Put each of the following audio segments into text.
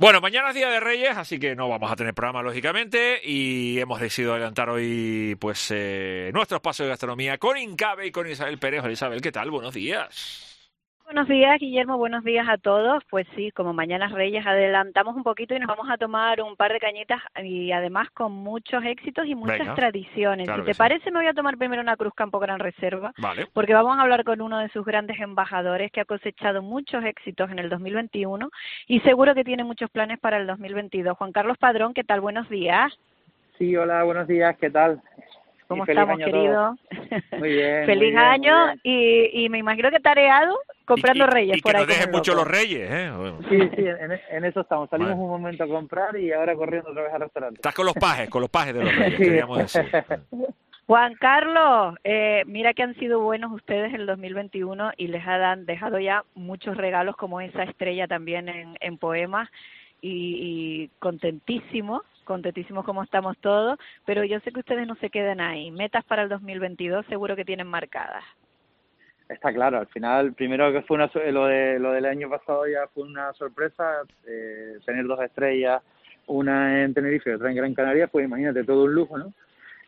Bueno, mañana es Día de Reyes, así que no vamos a tener programa, lógicamente, y hemos decidido adelantar hoy pues nuestro espacio de gastronomía con Incabe y con Isabel Pérez. Hola, Isabel, ¿qué tal? Buenos días. Buenos días, Guillermo, buenos días a todos. Pues sí, como mañana es Reyes, adelantamos un poquito y nos vamos a tomar un par de cañitas y además con muchos éxitos y muchas Venga, tradiciones. Si claro que te sí. parece, me voy a tomar primero una Cruz Campo Gran Reserva, Vale. porque vamos a hablar con uno de sus grandes embajadores que ha cosechado muchos éxitos en el 2021 y seguro que tiene muchos planes para el 2022. Juan Carlos Padrón, ¿qué tal? Buenos días. Sí, hola, buenos días, ¿qué tal? Y ¿Cómo feliz estamos, año a todos. querido? Muy bien, muy Feliz bien, muy año bien. y me imagino que tareado Y, y, comprando reyes y que por ahí nos como dejen un mucho los loco. Reyes, ¿eh? Bueno, Sí, sí, en eso estamos. Salimos vale. un momento a comprar y ahora corriendo otra vez al restaurante. Estás con los pajes de los Reyes, Sí. queríamos decir. Juan Carlos, mira que han sido buenos ustedes en el 2021 y les han dejado ya muchos regalos como esa estrella también en poemas y contentísimos como estamos todos, pero yo sé que ustedes no se quedan ahí. Metas para el 2022 seguro que tienen marcadas. Está claro, al final, primero que fue lo del año pasado ya fue una sorpresa, tener 2 estrellas, una en Tenerife y otra en Gran Canaria, pues imagínate, todo un lujo, ¿no?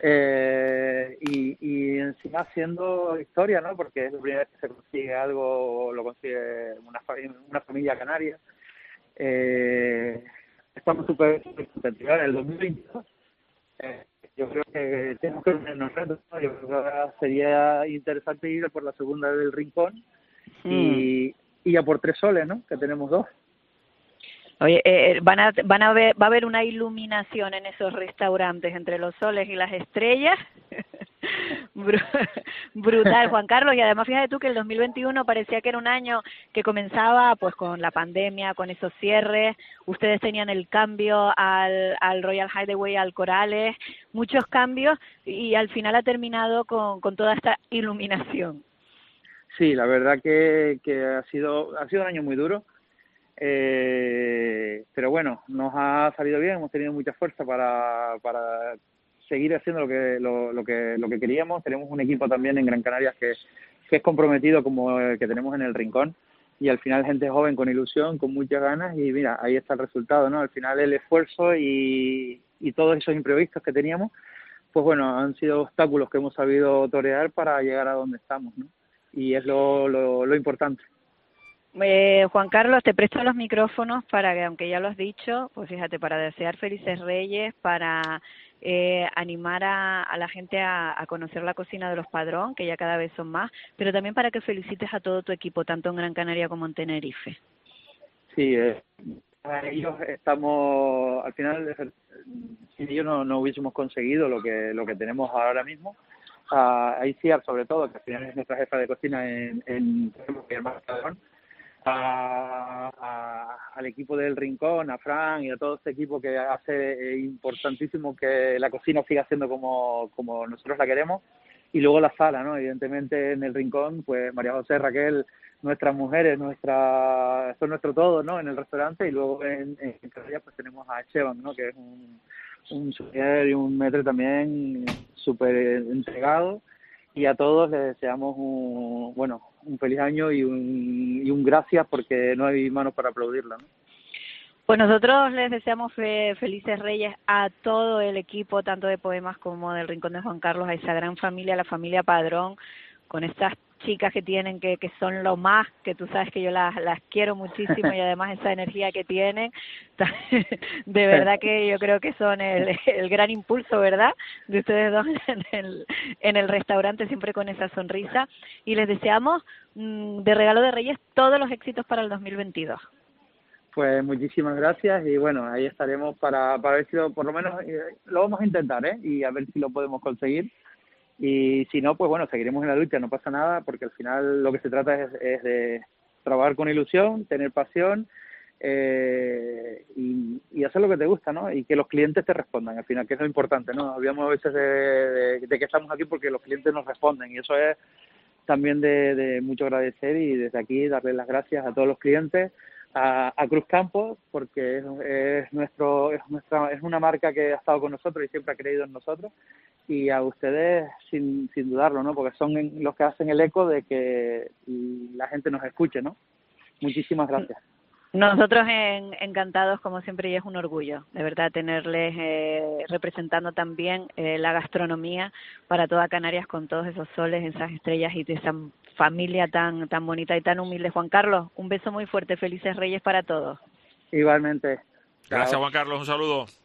Y encima haciendo historia, ¿no? Porque es la primera vez que se consigue algo, lo consigue una familia canaria. Estamos súper contentos. En el 2022 yo creo que tenemos que ponernos retos, ¿no? Yo creo que ahora sería interesante ir a por la segunda del Rincón Mm. y a por 3 soles, ¿no? Que tenemos 2. Oye, va a haber una iluminación en esos restaurantes entre los soles y las estrellas. Bru- Brutal, Juan Carlos. Y además, fíjate tú que el 2021 parecía que era un año que comenzaba pues con la pandemia, con esos cierres. Ustedes tenían el cambio al Royal Hideaway, al Corales, muchos cambios y al final ha terminado con toda esta iluminación. Sí, la verdad que ha sido un año muy duro. Pero bueno, nos ha salido bien, hemos tenido mucha fuerza para seguir haciendo lo que queríamos. Tenemos un equipo también en Gran Canaria que es comprometido como el que tenemos en el Rincón, y al final gente joven con ilusión, con muchas ganas, y mira, ahí está el resultado, ¿no? Al final el esfuerzo y todos esos imprevistos que teníamos, pues bueno, han sido obstáculos que hemos sabido torear para llegar a donde estamos, ¿no? Y es lo importante. Juan Carlos, te presto los micrófonos para que, aunque ya lo has dicho, pues fíjate, para desear felices Reyes, para animar a la gente a conocer la cocina de los Padrón, que ya cada vez son más, pero también para que felicites a todo tu equipo, tanto en Gran Canaria como en Tenerife. Sí, ellos estamos, al final, si ellos no hubiésemos conseguido lo que tenemos ahora mismo, a ICIAR sobre todo, que al final es nuestra jefa de cocina en Padrón, al equipo del Rincón, a Fran y a todo este equipo que hace importantísimo que la cocina siga siendo como nosotros la queremos. Y luego la sala, ¿no? Evidentemente en el Rincón, pues María José, Raquel, nuestras mujeres, son nuestro todo, ¿no? En el restaurante, y luego en Canarias pues tenemos a Echevan, ¿no? Que es un sommelier y un maître también súper entregado, y a todos les deseamos un feliz año y un gracias, porque no hay manos para aplaudirla, ¿no? Pues nosotros les deseamos felices Reyes a todo el equipo, tanto de Poemas como del Rincón de Juan Carlos, a esa gran familia, la familia Padrón, con estas chicas que tienen, que son lo más, que tú sabes que yo las quiero muchísimo, y además esa energía que tienen, de verdad que yo creo que son el gran impulso, ¿verdad?, de ustedes dos en el restaurante, siempre con esa sonrisa, y les deseamos de regalo de Reyes todos los éxitos para el 2022. Pues muchísimas gracias, y bueno, ahí estaremos para ver si por lo menos lo vamos a intentar, y a ver si lo podemos conseguir. Y si no, pues bueno, seguiremos en la lucha, no pasa nada, porque al final lo que se trata es de trabajar con ilusión, tener pasión, y hacer lo que te gusta, ¿no? Y que los clientes te respondan, al final, que es lo importante, ¿no? Olvidamos a veces de que estamos aquí porque los clientes nos responden, y eso es también de mucho agradecer, y desde aquí darles las gracias a todos los clientes, a Cruz Campo, porque es una marca que ha estado con nosotros y siempre ha creído en nosotros, y a ustedes sin dudarlo, ¿no? Porque son los que hacen el eco de que la gente nos escuche, ¿no? Muchísimas gracias. Nosotros encantados, como siempre, y es un orgullo, de verdad, tenerles representando también la gastronomía para toda Canarias con todos esos soles, esas estrellas y de esa familia tan bonita y tan humilde. Juan Carlos, un beso muy fuerte, felices Reyes para todos. Igualmente. Gracias, Chao. Juan Carlos, un saludo.